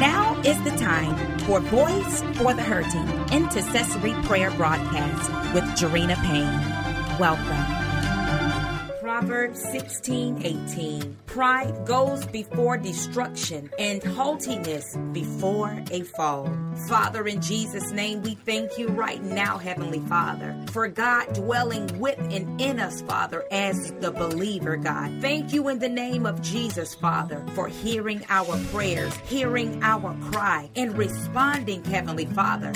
Now is the time for Voice for the Hurting Intercessory Prayer Broadcast with Jarena Payne. Welcome. Proverbs 16:18. Pride goes before destruction and haughtiness before a fall. Father, in Jesus' name, we thank you right now, Heavenly Father, for God dwelling with and in us, Father, as the believer, God. Thank you in the name of Jesus, Father, for hearing our prayers, hearing our cry, and responding, Heavenly Father.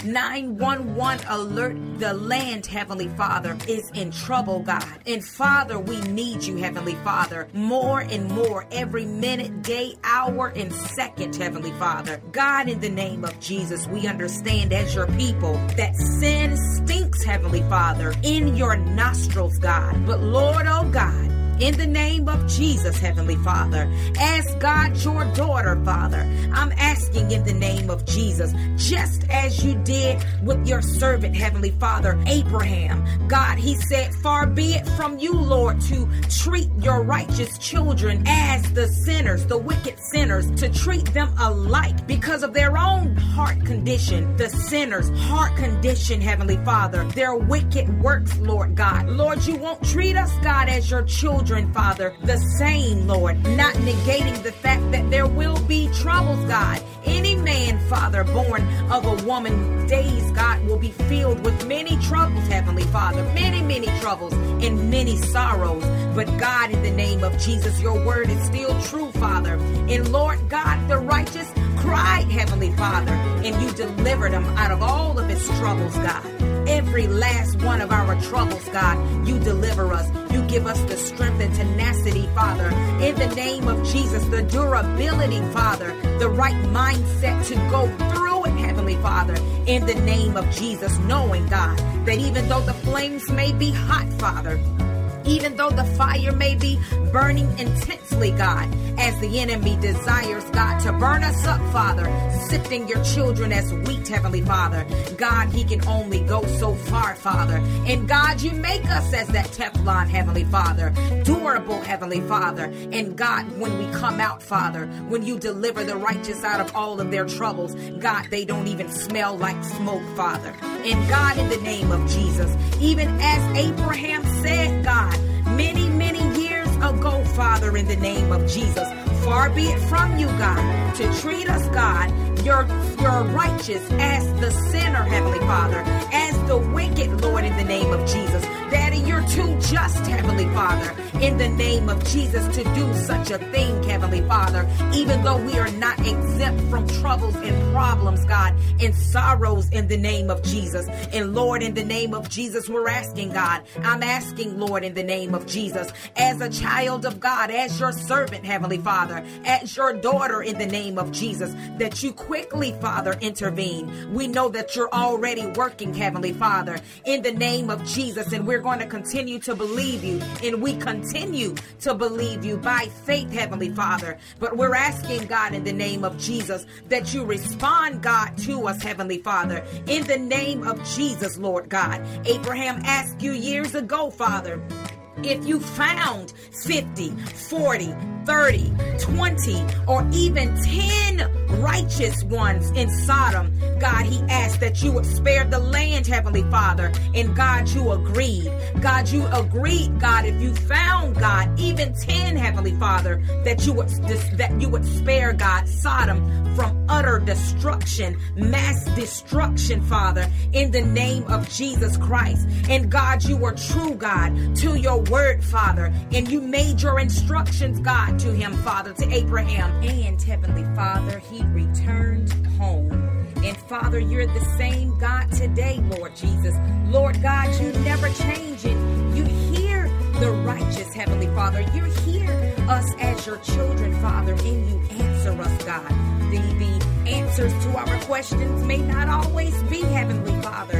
911 alert, the land, Heavenly Father, is in trouble, God. And Father, we need you, Heavenly Father, more and more every minute, day, hour, and second, Heavenly Father. God, in the name of Jesus, we understand as your people that sin stinks, Heavenly Father, in your nostrils, God. But Lord, oh God, in the name of Jesus, Heavenly Father, as God, your daughter, Father, I'm asking in the name of Jesus, just as you did with your servant, Heavenly Father, Abraham. God, he said, far be it from you, Lord, to treat your righteous children as the sinners, the wicked sinners, to treat them alike because of their own heart condition, the sinners' heart condition, Heavenly Father, their wicked works, Lord God. Lord, you won't treat us, God, as your children, Father, the same, Lord, not negating the fact that there will be troubles, God. Any man, Father, born of a woman, days, God, will be filled with many troubles, Heavenly Father, many, many troubles and many sorrows. But God, in the name of Jesus, your word is still true, Father. And Lord God, the righteous cried, Heavenly Father, and you delivered them out of all of his troubles, God. Every last one of our troubles, God, you deliver us. You give us the strength and tenacity, Father. In the name of Jesus, the durability, Father, the right mindset to go through it, Heavenly Father. In the name of Jesus, knowing, God, that even though the flames may be hot, Father, even though the fire may be burning intensely, God, as the enemy desires, God, to burn us up, Father, sifting your children as wheat, Heavenly Father. God, he can only go so far, Father. And God, you make us as that Teflon, Heavenly Father, durable, Heavenly Father. And God, when we come out, Father, when you deliver the righteous out of all of their troubles, God, they don't even smell like smoke, Father. And God, in the name of Jesus, even as Abraham said, God, many, many years ago, Father, in the name of Jesus, far be it from you, God, to treat us, God, your righteous as the sinner, Heavenly Father, as the wicked, Lord, in the name of Jesus. Daddy, you're too just, Heavenly Father, in the name of Jesus, to do such a thing, Heavenly Father, even though we are not exempt from troubles and problems, God, and sorrows in the name of Jesus. And Lord, in the name of Jesus, we're asking, God, I'm asking, Lord, in the name of Jesus, as a child of God, as your servant, Heavenly Father, as your daughter, in the name of Jesus, that you quickly, Father, intervene. We know that you're already working, Heavenly Father, in the name of Jesus, and we're going to continue to believe you, and we continue to believe you by faith, Heavenly Father. But we're asking, God, in the name of Jesus, that you respond, God, to us, Heavenly Father, in the name of Jesus, Lord God. Abraham asked you years ago, Father, if you found 50, 40, 30, 20, or even 10 righteous ones in Sodom, God, he asked that you would spare the land, Heavenly Father. And God, you agreed. God, you agreed, God, if you found, God, even 10, Heavenly Father, that you would spare, God, Sodom from utter destruction, mass destruction, Father, in the name of Jesus Christ. And God, you are true, God, to your word, Father, and you made your instructions, God, to him, Father, to Abraham. And Heavenly Father, he returned home. And Father, you're the same God today, Lord Jesus. Lord God, you never change it. You hear the righteous, Heavenly Father. You hear us as your children, Father, and you answer us, God. The answers to our questions may not always be, Heavenly Father,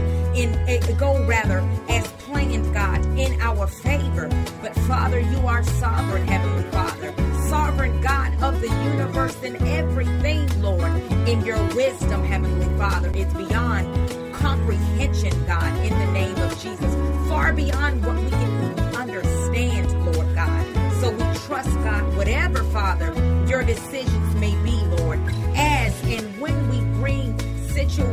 as planned, God, in our favor. But Father, you are sovereign, Heavenly Father, sovereign God of the universe and everything, Lord. In your wisdom, Heavenly Father, is beyond comprehension, God, in the name of Jesus, far beyond what we can understand, Lord God. So we trust, God, whatever, Father, your decisions may be, Lord, as and when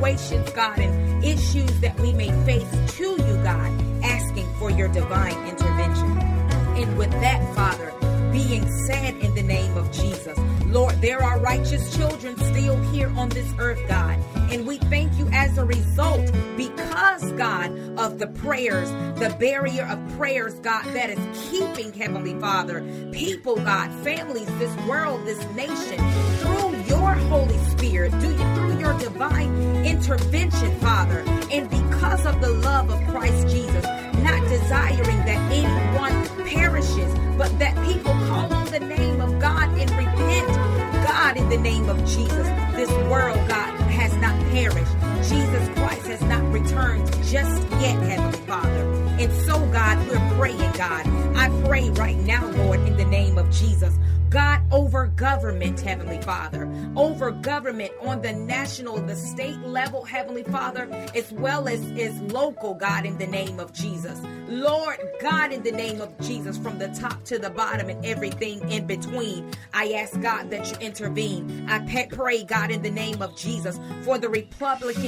situations, God, and issues that we may face to you, God, asking for your divine intervention. And with that, Father, being said in the name of Jesus, Lord, there are righteous children still here on this earth, God. And we thank you as a result, because, God, of the prayers, the barrier of prayers, God, that is keeping, Heavenly Father, people, God, families, this world, this nation, through your Holy Spirit, through your divine intervention, Father. And because of the love of Christ Jesus, not desiring that anyone perishes, but that people call on the name of God and repent. God, in the name of Jesus, this world, God, has not perished. Jesus Christ has not returned just yet, Heavenly Father. And so, God, we're praying, God. I pray right now, Lord, in the name of Jesus, God, over government, Heavenly Father, over government on the national, the state level, Heavenly Father, as well as local, God, in the name of Jesus. Lord, God, in the name of Jesus, from the top to the bottom and everything in between, I ask, God, that you intervene. I pray, God, in the name of Jesus, for the Republican,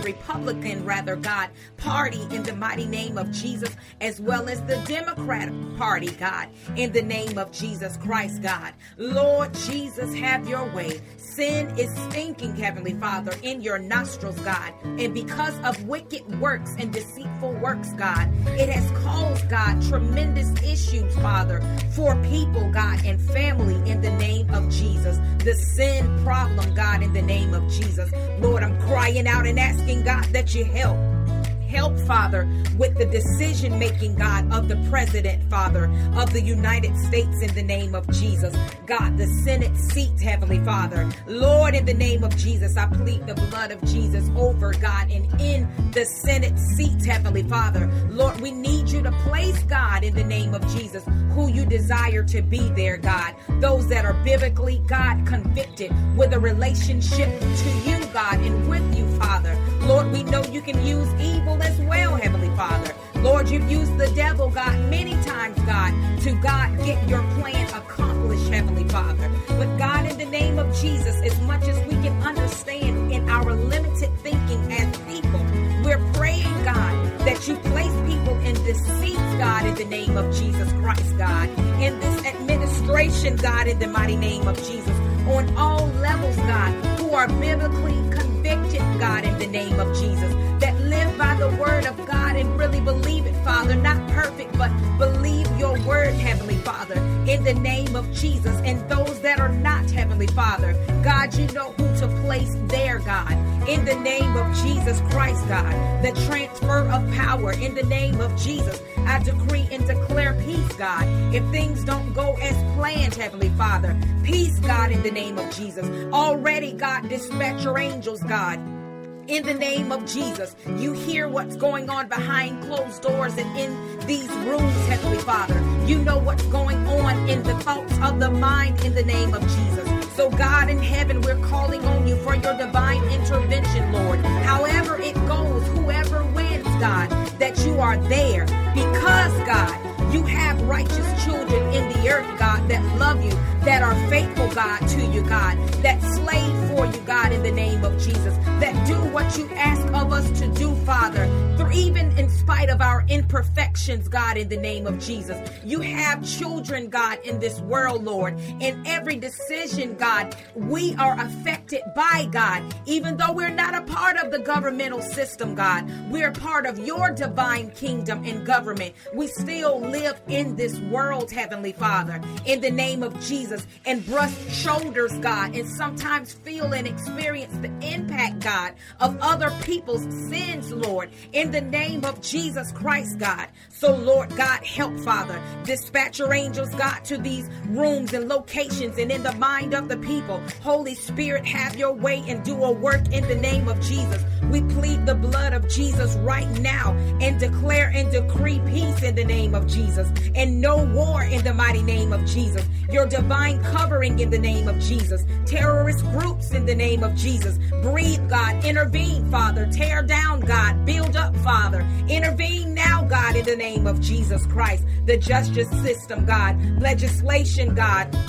God, party, in the mighty name of Jesus, as well as the Democratic Party, God, in the name of Jesus Christ, God. Lord Jesus, have your way. Sin is stinking, Heavenly Father, in your nostrils, God. And because of wicked works and deceitful works, God, it has caused, God, tremendous issues, Father, for people, God, and family, in the name of Jesus. The sin problem, God, in the name of Jesus. Lord, I'm crying out and asking, God, that you help. Help, Father, with the decision-making, God, of the President, Father, of the United States, in the name of Jesus. God, the Senate seat, Heavenly Father. Lord, in the name of Jesus, I plead the blood of Jesus over, God, and in the Senate seat, Heavenly Father. Lord, we need you to place, God, in the name of Jesus, who you desire to be there, God. Those that are biblically, God, convicted with a relationship to you, God, and with you, Father. Lord, we know you can use evil as well, Heavenly Father. Lord, you've used the devil, God, many times, God, to, God, get your plan accomplished, Heavenly Father. But God, in the name of Jesus, as much as we can understand in our limited thinking as people, we're praying, God, that you place people in this seats, God, in the name of Jesus Christ, God, in this administration, God, in the mighty name of Jesus, on all levels, God, who are biblically convicted, God, in the name of Jesus, that live by the word of God and really believe it, Father, not perfect, but believe your word, Heavenly Father, in the name of Jesus. And those that are not, Heavenly Father, God, you know who to place there, God, in the name of Jesus Christ, God, the transfer of power, in the name of Jesus. I decree and declare peace, God. If things don't go as planned, Heavenly Father, peace, God, in the name of Jesus. Already, God, dispatch your angels, God, in the name of Jesus. You hear what's going on behind closed doors and in these rooms, Heavenly Father. You know what's going on in the thoughts of the mind, in the name of Jesus. So, God in heaven, we're calling on you for your divine intervention, Lord. However it goes, whoever wins, God, that you are there, because, God, you have righteous children in the earth, God, that love you, that are faithful, God, to you, God, that slave for you, God, in the name of Jesus, that do what you ask of us to do, Father, even in spite of our imperfections, God, in the name of Jesus. You have children, God, in this world, Lord. In every decision, God, we are affected by, God, even though we're not a part of the governmental system, God. We're part of your divine kingdom and government. We still live in this world, Heavenly Father, in the name of Jesus, and brush shoulders, God, and sometimes feel and experience the impact, God, of other people's sins, Lord, in the name of Jesus Christ, God. So, Lord God, help, Father. Dispatch your angels, God, to these rooms and locations and in the mind of the people. Holy Spirit, have your way and do a work in the name of Jesus. We plead the blood of Jesus right now and declare and decree peace in the name of Jesus, and no war in the mighty name of Jesus. Your divine covering in the name of Jesus. Terrorist groups in the name of Jesus. Breathe, God. Intervene, Father. Tear down, God. Build up, Father. Intervene now, God, in the name of Jesus Christ. The justice system, God. Legislation, God.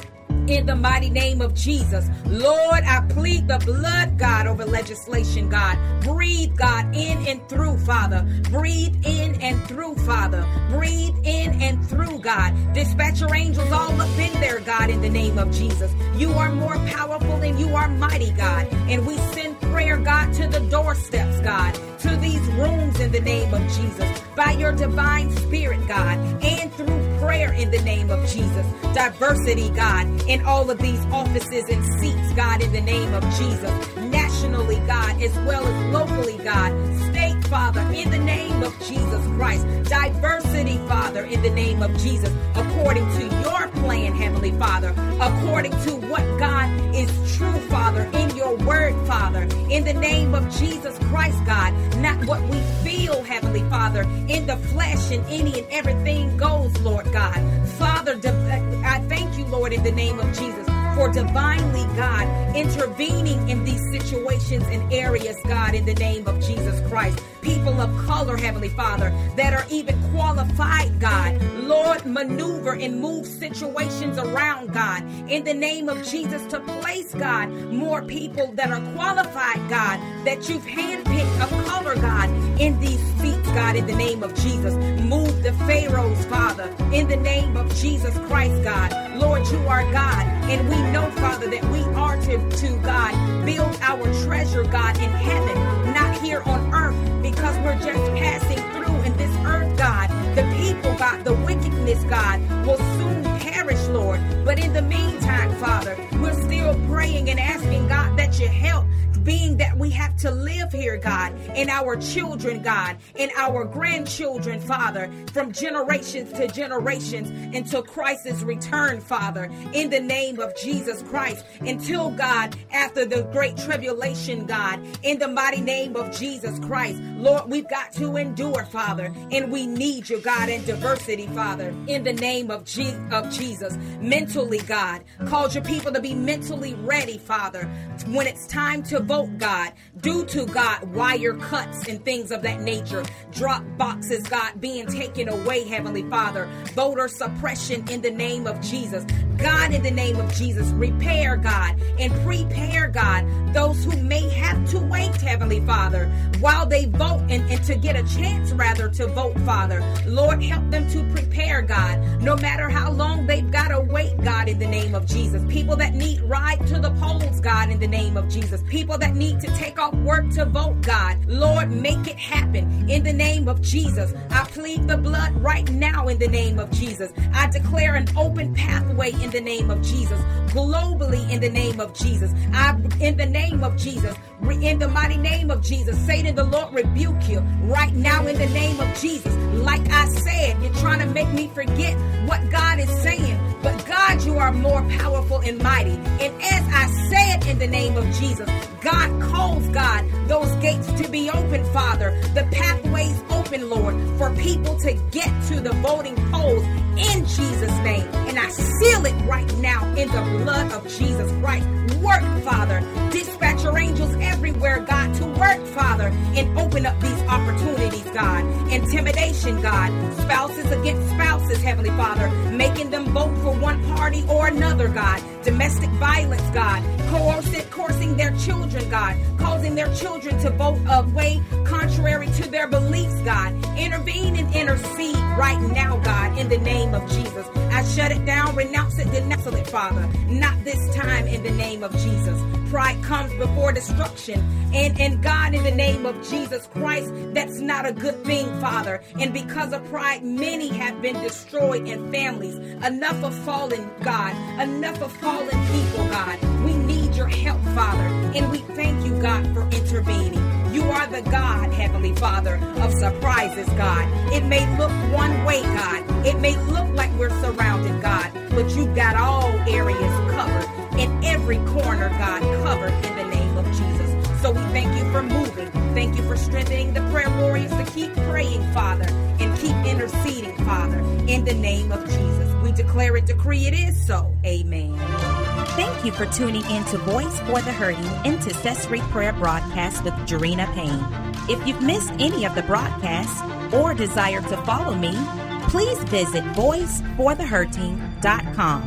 in the mighty name of Jesus. Lord, I plead the blood, God, over legislation, God. Breathe, God, in and through, Father. Breathe in and through, Father. Breathe in and through, God. Dispatch your angels all up in there, God, in the name of Jesus. You are more powerful and you are mighty, God. And we send prayer, God, to the doorsteps, God, to these rooms in the name of Jesus. By your divine spirit, God, and through prayer in the name of Jesus. Diversity, God, in all of these offices and seats, God, in the name of Jesus. Nationally, God, as well as locally, God. State, Father, in the name of Jesus Christ. Diversity, Father, in the name of Jesus, according to your plan, Heavenly Father, according to what, God, is true, Father, in your word, Father, in the name of Jesus Christ, God, not what we feel, Heavenly Father, in the flesh, and any and everything goes, Lord God. Father, I thank you, Lord, in the name of Jesus, for divinely, God, intervening in these situations and areas, God, in the name of Jesus Christ. People of color, Heavenly Father, that are even qualified, God. Lord, maneuver and move situations around, God, in the name of Jesus, to place, God, more people that are qualified, God, that you've handpicked of color, God, in these seats, God, in the name of Jesus. Move the pharaohs, Father, in the name of Jesus Christ, God. Lord, you are God, and we know, Father, that we are to God, build our treasure, God, in heaven, not here on earth, because we're just passing through in this earth, God. The people, God, the wickedness, God, will soon perish, Lord. But in the meantime, Father, we're still praying and asking, God, that you help, being that we have to live here, God, and our children, God, and our grandchildren, Father, from generations to generations until Christ's return, Father, in the name of Jesus Christ, until, God, after the great tribulation, God, in the mighty name of Jesus Christ. Lord, we've got to endure, Father, and we need you, God, in diversity, Father, in the name of Jesus. Mentally, God, cause your people to be mentally ready, Father, when it's time to vote, God, due to, God, wire cuts and things of that nature, drop boxes, God, being taken away, Heavenly Father, voter suppression in the name of Jesus. God, in the name of Jesus, repair, God, and prepare, God, those who may have to wait, Heavenly Father, while they vote and to get a chance, rather, to vote, Father. Lord, help them to prepare, God, no matter how long they've got to wait, God, in the name of Jesus. People that need ride to the polls, God, in the name of Jesus. People that need to take off work to vote, God. Lord, make it happen in the name of Jesus. I plead the blood right now in the name of Jesus. I declare an open pathway in the name of Jesus. Globally in the name of Jesus. In the name of Jesus. In the mighty name of Jesus. Satan, the Lord rebuke you right now in the name of Jesus. Like I said, you're trying to make me forget what God is saying. But God, you are more powerful and mighty. And as I said in the name of Jesus, God calls, God, those gates to be open, Father. The pathways open, Lord, for people to get to the voting polls in Jesus' name. And I seal it right now in the blood of Jesus Christ. Work, Father. Dispatch your angels everywhere, God, to work, Father, and open up these opportunities, God. Intimidation, God. Spouses against spouses, Heavenly Father. Making them vote for one party or another, God. Domestic violence, God. Coercing their children, God. Causing their children to vote a way contrary to their beliefs, God. Intervene and intercede right now, God, in the name of Jesus. I shut it down, renounce it, denounce it, Father. Not this time in the name of Jesus. Pride comes before destruction. And God, in the name of Jesus Christ, that's not a good thing, Father. And because of pride, many have been destroyed in families. Enough of fallen, God. Enough of fallen people, God. We need your help, Father. And we thank you, God, for intervening. You are the God, Heavenly Father, of surprises, God. It may look one way, God. It may look like we're surrounded, God. But you've got all areas covered. In every corner, God, covered in the name of Jesus. So we thank you for moving. Thank you for strengthening the prayer warriors to keep praying, Father, and keep interceding, Father, in the name of Jesus. We declare and decree it is so. Amen. Thank you for tuning in to Voice for the Hurting Intercessory Prayer Broadcast with Jarena Payne. If you've missed any of the broadcasts or desire to follow me, please visit voiceforthehurting.com.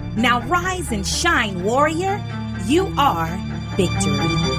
Now rise and shine, warrior. You are victory.